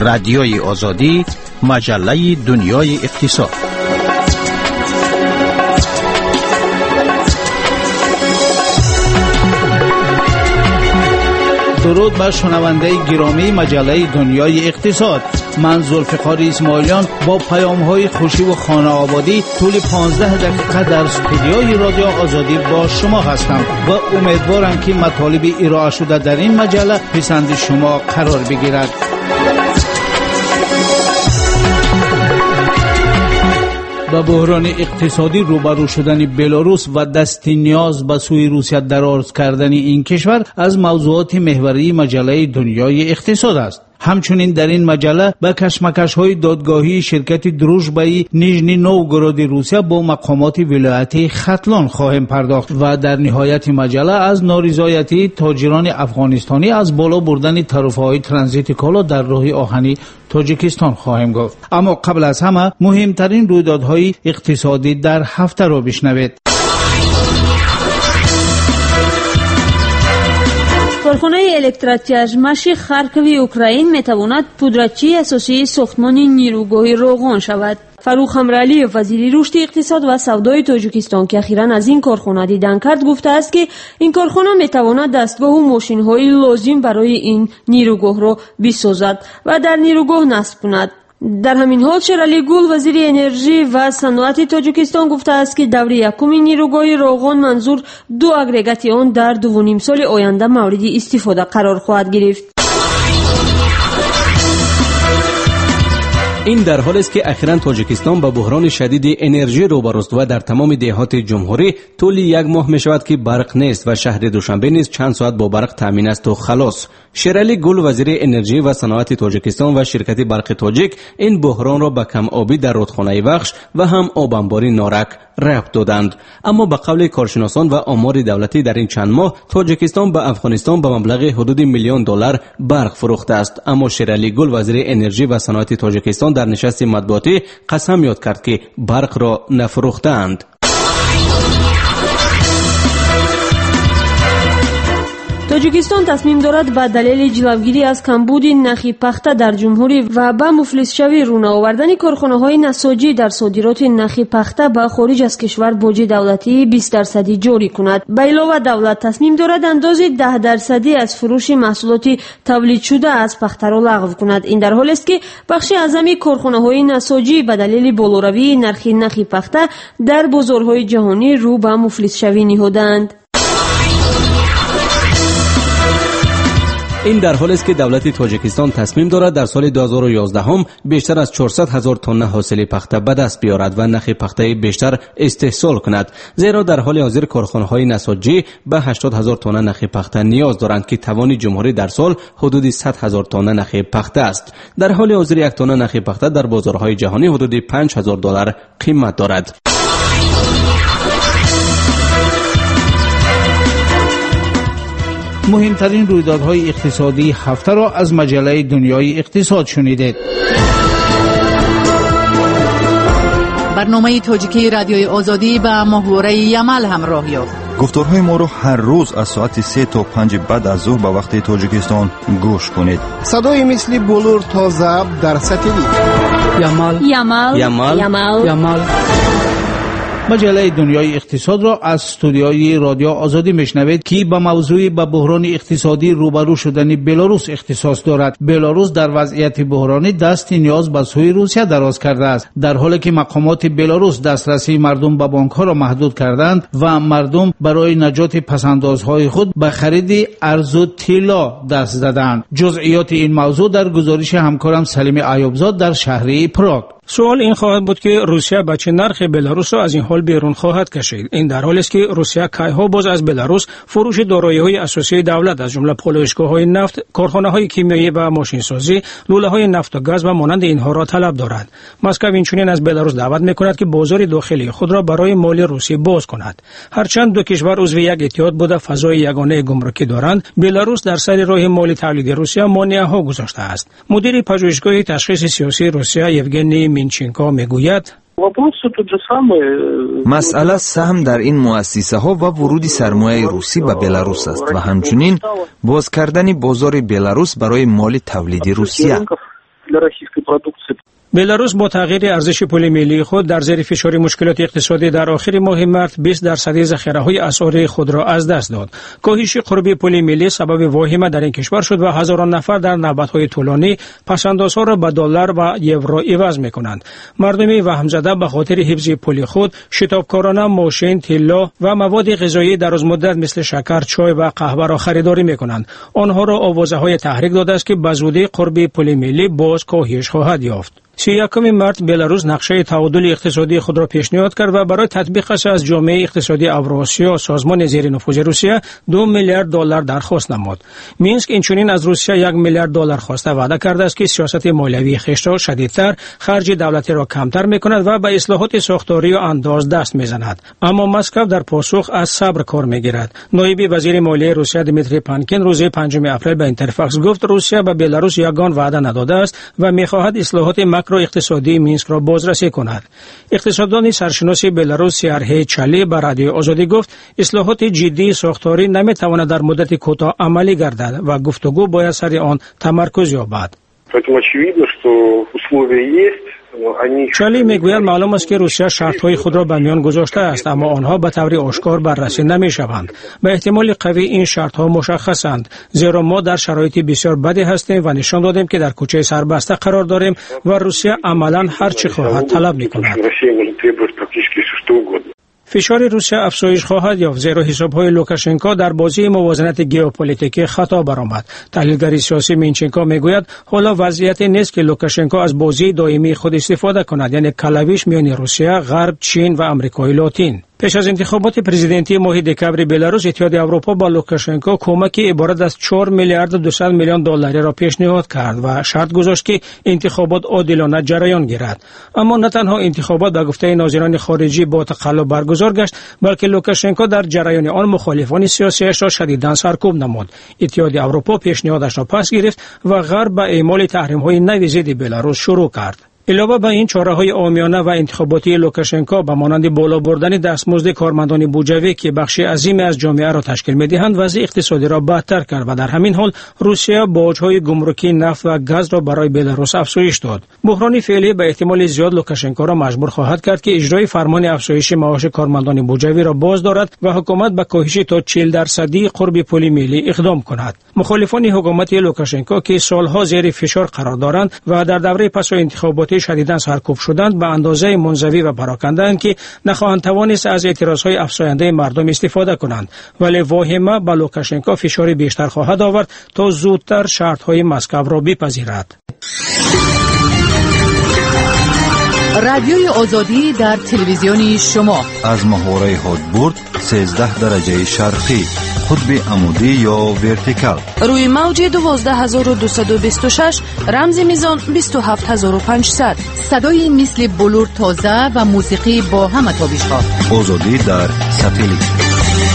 رادیوی آزادی، مجله دنیای اقتصاد. درود بر شنونده گرامی مجله دنیای اقتصاد. من ذوالفقار اسماعیلیان با پیام‌های خوشی و خانه آبادی طول 15 دقیقه در استودیوی رادیو آزادی با شما هستم و امیدوارم که مطالب ارائه شده در این مجله پسند شما قرار بگیرد. با بحران اقتصادی روبرو شدن بلاروس و دست نیاز به سوی روسیه دراز کردن این کشور از موضوعات محوری مجله دنیای اقتصاد است. همچنین در این مجله به کشمکش‌های دادگاهی شرکت دروژبای نیژنی نوگورود روسیه با مقامات ولایت ختلان خواهیم پرداخت و در نهایت مجله از نارضایتی تاجران افغانستانی از بالا بردن تعرفه‌های ترانزیت کالا در راه آهنی تاجیکستان خواهیم گفت. اما قبل از همه مهمترین رویدادهای اقتصادی در هفته را بشنوید. کارخانه الکتراتیاژمش خارکوی اوکراین میتواند پودرچی اساسی ساختمان نیروگاه روغن شود. فروخ امرعلی وزیر رشد اقتصاد و سودای تاجیکستان که اخیراً از این کارخانه دیدن کرد گفته است که این کارخانه میتواند دستگاه و ماشین‌های لازم برای این نیروگاه را بسازد و در نیروگاه نصب کند. در همین حال شیرعلی گل وزیر انرژی و صنعت تاجیکستان گفته است که دور یکم نیروگاه روغن منظور 2 اگریگات آن در 2.5 سال آینده مورد استفاده قرار خواهد گرفت. این در حالی است که اخیراً تاجیکستان با بحران شدید انرژی روبروست و در تمام دهات جمهوری طول 1 ماه می شود که برق نیست و شهر دوشنبه نیز چند ساعت با برق تامین است و خلاص. شیرعلی گل وزیر انرژی و صنعت تاجیکستان و شرکت برق تاجیک این بحران را به کم آبی در رودخانه بخش و هم آب انباری نارک ربط دادند. اما به قول کارشناسان و آمار دولتی در این چند ماه تاجیکستان به افغانستان به مبلغ حدود $1 میلیون برق فروخته است. اما شیرعلی گل وزیر انرژی و صنعت تاجیکستان در نشست مطبوعاتی قسم یاد کرد که برق را نفروختند. تاجیکستان تصمیم دارد به دلیل جلوگیری از کمبود نرخ پخته در جمهوری و به مفلس شوی رونما آوردن کارخانه‌های نساجی در صادرات نرخ پخته به خارج از کشور باج دولتی 20% جاری کند. به علاوه دولت تصمیم دارد اندازه 10% از فروش محصولات تولید شده از پخته را لغو کند. این در حالی است که بخش اعظمی کارخانه‌های نساجی به دلیل بالاروی نرخ پخته در بازارهای جهانی رو به مفلس شوی نهادند. این در حالی است که دولت تاجیکستان تصمیم دارد در سال 2011 بیشتر از 400,000 تن حاصل پخته به دست بیارد و نرخ پخته بیشتر استحصال کند، زیرا در حال حاضر کارخانه‌های نساجی به 80,000 تن نرخ پخته نیاز دارند که توان جمهوری در سال حدود 100,000 تن نرخ پخته است. در حال حاضر 1 تن نرخ پخته در بازارهای جهانی حدود $5,000 قیمت دارد. مهمترین رویدادهای اقتصادی هفته را از مجله دنیای اقتصاد شنیدید. برنامه تاجیکی رادیوی آزادی به ماهواره یمل همراه یافت. گفتارهای ما را هر روز از ساعت 3 تا 5 بعد از ظهر به وقت تاجیکستان گوش کنید. صدای مثل بلور تا ضبط در ساتلیت. یمل. مجله دنیای اقتصاد را از استودیوی رادیو آزادی میشنوید که به موضوع به بحران اقتصادی روبرو شدن بلاروس اختصاص دارد. بلاروس در وضعیت بحرانی دست نیاز به سوی روسیه دراز کرده است، در حالی که مقامات بلاروس دسترسی مردم به بانک‌ها را محدود کردند و مردم برای نجات پس‌اندازهای خود به خرید ارز و طلا دست زدند. جزئیات این موضوع در گزارش همکارم سلیم ایوبزاد در شهر پراگ. سوال این خواهد بود که روسیه به چه نرخ بلاروس را از این حال بیرون خواهد کشید. این در حالی است که روسیه کایها باز از بلاروس فروش دارایی‌های اساسی دولت از جمله پالایشگاه‌های نفت، کارخانه‌های کیمیایی و ماشینسازی، لوله‌های نفت و گاز و مانند اینها را طلب دارد. مسکو اینچنین از بلاروس دعوت می‌کند که بازار داخلی خود را برای مال روسیه باز کند. هرچند دو کشور عضو یک اتحاد بوده فضای یگانه گمرکی دارند، بلاروس در سر راه مال تولید روسیه مانع‌ها گذاشته است. مدیر پژوهشگاه تشخیص سیاسی روسیه یوگنی مینچنکو میگوید مسئله سهم در این مؤسسه ها و ورود سرمایه روسی به بلاروس است و همچنین باز کردن بازار بلاروس برای مال تولیدی روسیه. для российской продукции. بلاروس با تغییر ارزش پول ملی خود در زیر فشار مشکلات اقتصادی در آخر ماه مارس 20% ذخیره‌های اسعاری خود را از دست داد. کاهش قربی پول ملی سبب واهمه در این کشور شد و هزاران نفر در نوبت‌های طولانی پس‌اندازها را به دلار و یورو عوض می‌کنند. مردمی وهم زده به خاطر حفظ پول خود شتابکارانه ماشین، طلا و مواد غذایی درازمدت مثل شکر، چای و قهوه را خریداری می‌کنند. آنها را آوازه‌های تحریک داده است که به زودی قربی پول ملی باز کاهش خواهد یافت. 31 مارس بلاروس نقشه تعادل اقتصادی خود را پیشنهاد کرد و برای تطبیقش از جامعه اقتصادی اوراسیا سازمان زیر نفوذ روسیه 2 میلیارد دلار درخواست نمود. مینسک اینچنین از روسیه 1 میلیارد دلار خواسته وعده کرده است که سیاست مالیوی خویش را شدیدتر، خرج دولتی را کمتر می‌کند و به اصلاحات ساختاری و انداز دست می‌زند. اما مسکو در پاسخ از صبر کار می‌گیرد. نایب وزیر مالیه روسیه دیمیتری پانکین روز 5 اپریل به اینترفاکس گفت روسیه به بلاروس یگان وعده نداده است و می‌خواهد اصلاحات ماکرو اقتصادی مینسک را بازرسی کند. اقتصاددان سرشناس بلاروس سیرهی چالی به رادیو آزادی گفت اصلاحات جدی ساختاری نمی‌تواند در مدت کوتاه عملی گردد و گفتگو باید سر آن تمرکز یابد. چالی میگوید معلوم است که روسیه شرط‌های خود را به میان گذاشته است اما آنها به طور آشکار بررسی نمی‌شوند. به احتمال قوی این شرط‌ها مشخصند زیرا ما در شرایط بسیار بدی هستیم و نشان دادیم که در کوچه سربسته قرار داریم و روسیه عملاً هر چی خواهد طلب می‌کند. فشار روسیه افزایش خواهد یافت زیرا حساب‌های لوکاشنکو در بازی موازنت ژئوپلیتیکی خطا برآمد. تحلیلگر سیاسی مینچنکو میگوید حالا وضعیتی نیست که لوکاشنکو از بازی دائمی خود استفاده کند، یعنی کلاویش میان روسیه، غرب، چین و آمریکای لاتین. پیش از انتخابات پرزیدنتی ماه دکامبر بلاروس اتحادیه اروپا با لوکاشنکو کمکی عبارت از 4 میلیارد و 200 میلیون دلاری را پیشنهاد کرد و شرط گذاشت که انتخابات عادلانه جریان گیرد. اما نه تنها انتخابات به گفته ناظران خارجی با تقلب برگزار گشت، بلکه لوکاشنکو در جریان آن مخالفان سیاسیش را شدیداً سرکوب نمود. اتحادیه اروپا پیشنهادش را پس گرفت و غرب به اعمال تحریم‌های نوی ضد بلاروس شروع کرد. علاوه بر این چاره‌های عامیانه و انتخاباتی لوکاشنکو به مانند بالا بردن دستمزد کارمندان بودجوی که بخشی عظیمی از جامعه را تشکیل می‌دهند وضع اقتصادی را بدتر کرد و در همین حال روسیه باج‌های گمرکی نفت و گاز را برای بلاروس افزایش داد. بحران فعلی به احتمال زیاد لوکاشنکو را مجبور خواهد کرد که اجرای فرمان افزایش معاش کارمندان بودجوی را باز دارد و حکومت به کاهش تا 40% قرب پول ملی اقدام کند. مخالفان حکومت لوکاشنکو که سالها زیر فشار قرار دارند و در دوره پس از انتخابات شدیداً سرکوب شدند به اندازه منزوی و پراکنده‌اند که نخواهند توانست از اعتراضهای افزاینده مردم استفاده کنند، ولی واهمه به لوکاشنکو فشاری بیشتر خواهد آورد تا زودتر شرط‌های مسکو را بپذیرد. رادیوی آزادی در تلویزیون شما از محوره هادبورد 13 درجه شرقی، قطب عمودی یا ورتیکال، روی موج 12226 رمز میزان 27500. صدای مثل بلور تازه و موسیقی با همه تابش‌ها. آزادی در ساتلیت.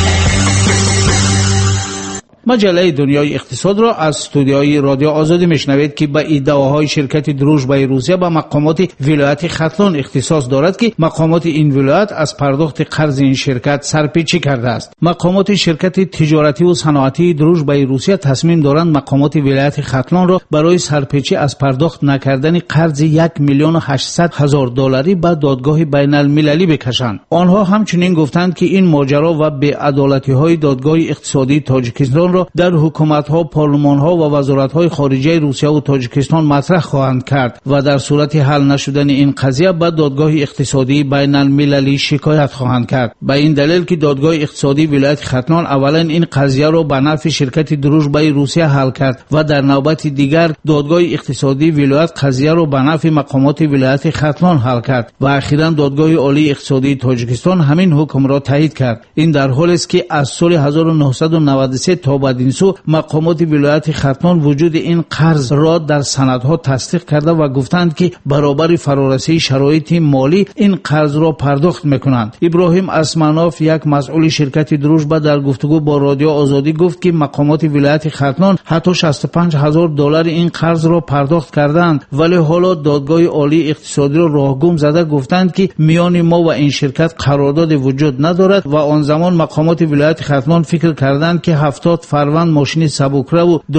مجله دنیای اقتصاد را از استودیوی رادیو آزادی میشنوید که به ادعاهای شرکت دروژبای روسیه به مقامات ولایت ختلون اختصاص دارد که مقامات این ولایت از پرداخت قرض این شرکت سرپیچی کرده است. مقامات شرکت تجارتی و صنعتی دروژبای روسیه تصمیم دارند مقامات ولایت ختلون را برای سرپیچی از پرداخت نکردن قرض 1,800,000 دلاری به دادگاه بین المللی بکشند. آنها همچنین گفتند که این ماجرا و بی‌عدالتی‌های دادگاه اقتصادی تاجیکستان در حکومت‌ها، پارلمان‌ها و وزارت‌های خارجه روسیه و تاجیکستان مطرح خواهند کرد و در صورت حل نشدن این قضیه به دادگاه اقتصادی بین المللی شکایت خواهند کرد. به این دلیل که دادگاه اقتصادی ولایت ختلون اولا این قضیه را به نفع شرکت دروژبای روسیه حل کرد و در نوبت دیگر دادگاه اقتصادی ولایت قضیه را به نفع مقامات ولایت ختلون حل کرد و اخیراً دادگاه عالی اقتصادی تاجیکستان همین حکم را تایید کرد. این در حالی است که از سال 1993 تا بعد این سو مقامات ولایت ختلون وجود این قرض را در سندها تصدیق کرده و گفتند که برابر فرارسی شرایط مالی این قرض را پرداخت میکنند. ابراهیم اسمانوف یک مسئول شرکت دروژبا در گفتگو با رادیو آزادی گفت که مقامات ولایت ختلون حتی 65,000 دلار این قرض را پرداخت کردند، ولی حالا دادگاه عالی اقتصادی را راهگم زده گفتند که میان ما و این شرکت قرارداد وجود ندارد و آن زمان مقامات ولایت ختلون فکر کردند که 70 فروند ماشین سبکرو و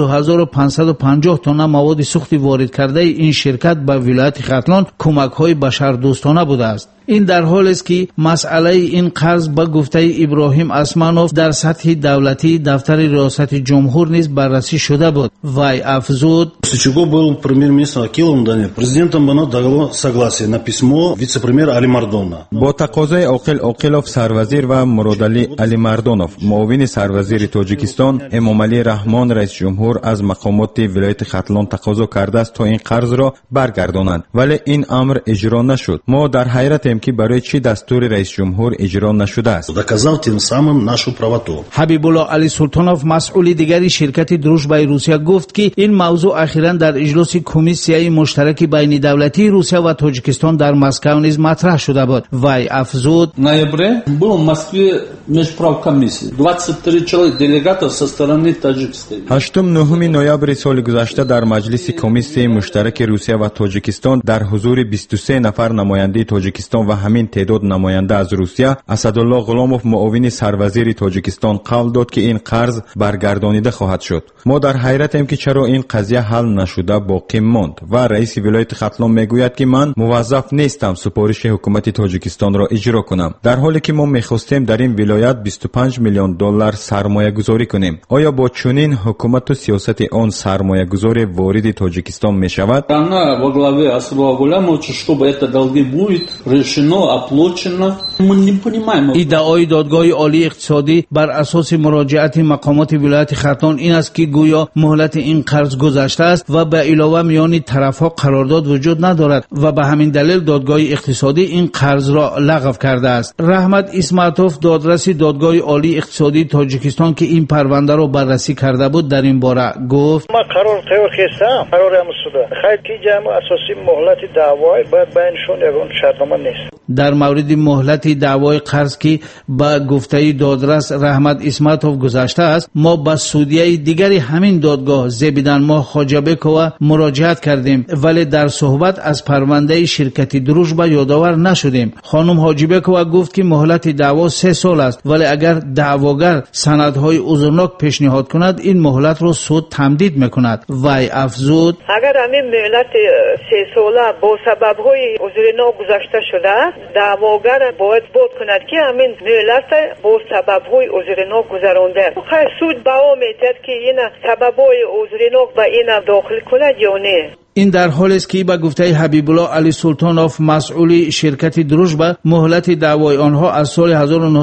2550 تن مواد سوخت وارد کرده این شرکت به ولایت ختلان کمک‌های بشردوستانه بوده است. این در حال است که مسئله این قرض به گفته ابراهیم اسمانوف در سطح دولتی دفتر ریاست جمهور نیز بررسی شده بود. وی افزود: Чего был премьер-министр Акилов Данил. Президентом было дало согласие на письмо вице-премьер Али Мардона. با تقاضای عاقلوف سروزیر و مرادعلی علی مردانوف معاون سروزیر تاجیکستان امامعلی رحمان رئیس جمهور از مقامات ولایت ختلان تقاضا کرده است تا این قرض را برگردانند، ولی این امر اجرا نشد. ما در حیرتیم که برای چی دستور رئیس جمهور اجرا نشده است. Доказал тем самым нашу правоту. حبیب الله علی سلطانوف مسئول دیگری شرکت دروژبای روسیه گفت که این موضوع اخیراً در اجلاس کمیسیای مشترک بین دولتی روسیه و تاجیکستان در مسکو نیز مطرح شده بود. وی افزود: ноябре был в Москве межправкомиссия. 23 человек делегатов со стороны Таджикистана. 8 نوامبر سال گذشته در مجلس کمیسیای مشترک روسیه و تاجیکستان در حضور 23 نفر نماینده تاجیکستان و همین تعداد نماینده از روسیه، اسدالله غلاموف معاون سروزیر تاجیکستان قول داد که این قرض برگردانیده خواهد شد. ما در حیرتیم که چرا این قضیه حل نشده باقی ماند و رئیس ولایت ختلان میگوید که من موظف نیستم سفارش حکومت تاجیکستان را اجرا کنم، در حالی که ما میخواستیم در این ولایت 25 میلیون دلار سرمایه گذاری کنیم. آیا با چنین حکومت و سیاست آن سرمایه گذاری وارد تاجیکستان میشود؟ Она во главе Асадулла Гулямовича, чтобы это долги будет решено, оплачено. Мы не понимаем. ادعای دادگاه عالی اقتصادی بر اساس مراجعت مقامات ولایت ختلان این است که گویا مهلت این قرض گذشته است و به علاوه میان طرفها قرارداد وجود ندارد و به همین دلیل دادگاه اقتصادی این قرض را لغو کرده است. رحمت اسماتوف دادرس دادگاه عالی اقتصادی تاجیکستان که این پرونده را بررسی کرده بود در این باره گفت: ما قرار تیار کردم، قرار مسئوله خیلی که جمع اساسی مهلت دعوای باید بینشون یگان شرطنامه نیست. در مورد مهلت دعوای قرض که با گفته دادرس رحمت اسماتوف گذشته است، ما با سودیه دیگری همین دادگاه زبیدان ما خاجبکو مراجعت کردیم، ولی در صحبت از پرونده شرکت دروژبا یادآور نشدیم. خانم حاجیبکو گفت که مهلت دعوا 3 سال است، ولی اگر دعواگر سندهای عذرناک پیشنهاد کند این مهلت را سود تمدید میکند. وی افزود: اگر همین مهلت 3 ساله با سبب‌های عذرناک گذشته شده، دعواگر باید بود کند که همین مهلت با سبب‌های عذرناک گذرانده. خیر سود با میتد که این سبب‌های عذرناک با این داخل کند یا نه. این در حالی است که با گفته حبیب الله علی سلطانوف مسئول شرکت دروژبا مهلت دعوای آنها از سال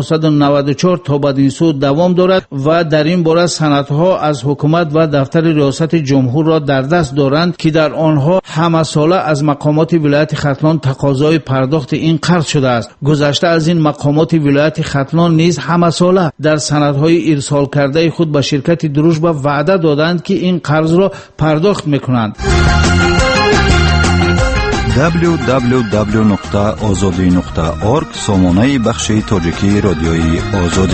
1994 تا بدین سو دوام دارد و در این باره سندها از حکومت و دفتر ریاست جمهور را در دست دارند که در آنها همه ساله از مقامات ولایت ختلان تقاضای پرداخت این قرض شده است. گذشته از این مقامات ولایت ختلان نیز همه ساله در سندهای ارسال کرده خود به شرکت دروژبا وعده دادند که این قرض را پرداخت میکنند. www.azadi.org سامانه بخش تاجیکی رادیوی آزادی.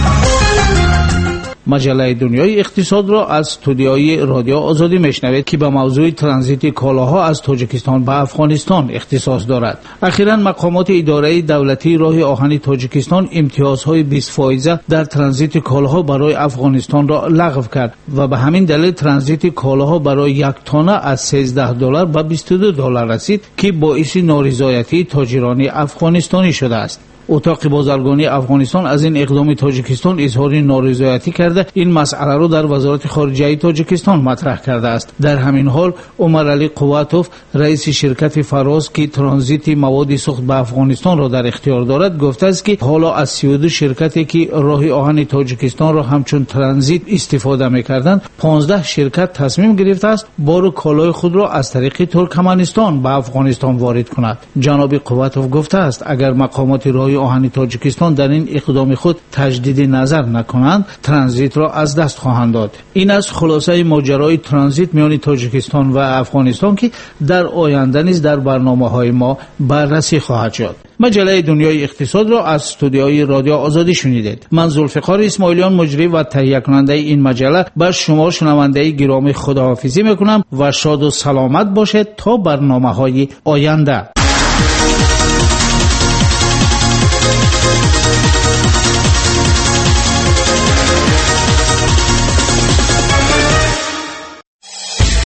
مجله دنیای اقتصاد را از استودیوی رادیو آزادی میشنوید که به موضوع ترانزیت کالاها از تاجیکستان به افغانستان اختصاص دارد. اخیراً مقامات اداره دولتی راه آهن تاجیکستان امتیازهای 20% در ترانزیت کالاها برای افغانستان را لغو کرد و به همین دلیل ترانزیت کالاها برای یک تانه از $13 به $22 رسید که باعث نارضایتی تاجران افغانستانی شده است. اتاق بازرگانی افغانستان از این اقدام تاجیکستان اظهار نارضایتی کرده این مسئله را در وزارت خارجه تاجیکستان مطرح کرده است. در همین حال عمر علی قواتوف رئیس شرکت فراز که ترانزیت مواد سوخت به افغانستان را در اختیار دارد گفته است که حالا از 32 شرکتی که راه آهن تاجیکستان را همچون ترانزیت استفاده می‌کردند 15 شرکت تصمیم گرفته است بار کالای خود را از طریق ترکمنستان به افغانستان وارد کند. جناب قواتوف گفته است اگر مقامات راه آهن تاجیکستان در این اقدام خود تجدید نظر نکنند ترانزیت را از دست خواهند داد. این از خلاصه ماجرای ترانزیت میان تاجیکستان و افغانستان که در آینده نیز در برنامه‌های ما بررسی خواهد شد. مجله دنیای اقتصاد را از استودیوی رادیو آزادی شنیدید. من ذوالفقار اسماعیلیان مجری و تهیه کننده این مجله با شما شنونده گرامی خداحافظی میکنم و شاد و سلامت باشید تا برنامه‌های آینده.